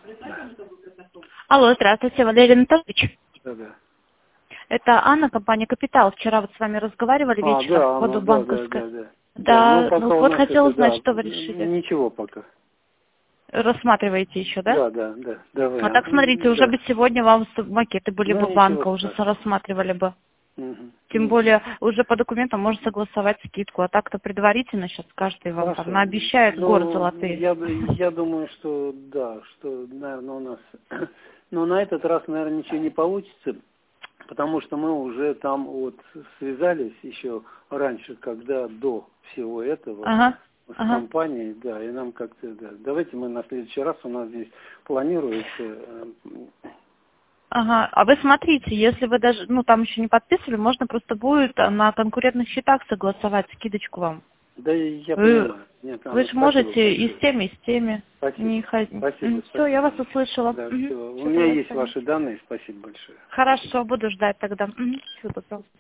Алло, здравствуйте, Валерий Анатольевич. Да. Это Анна, компания «Капитал». Вчера вот с вами разговаривали вечером по поводу банковской. Да, ну вот хотела узнать, что вы решили. Ничего пока. Рассматриваете еще, да? Да. Давай. А так, смотрите, уже бы сегодня вам макеты были бы банка, уже страшного. рассматривали бы. Угу. Тем более, уже по документам можно согласовать скидку, а так-то предварительно сейчас каждый вам там наобещает город золотые. Я думаю, что да, что, наверное, у нас... Но на этот раз, наверное, ничего не получится, потому что мы уже там вот связались еще раньше, когда до всего этого с компанией, да, и нам как-то, да. Давайте мы на следующий раз, у нас здесь планируется... А вы смотрите, если вы даже, там еще не подписывали, можно просто будет на конкурентных счетах согласовать скидочку вам. Да, я понимаю. Нет, вы же можете и с теми. Спасибо. Спасибо. Все, я вас услышала. Да, все. У меня есть ваши данные, спасибо большое. Хорошо, буду ждать тогда. Всего доброго.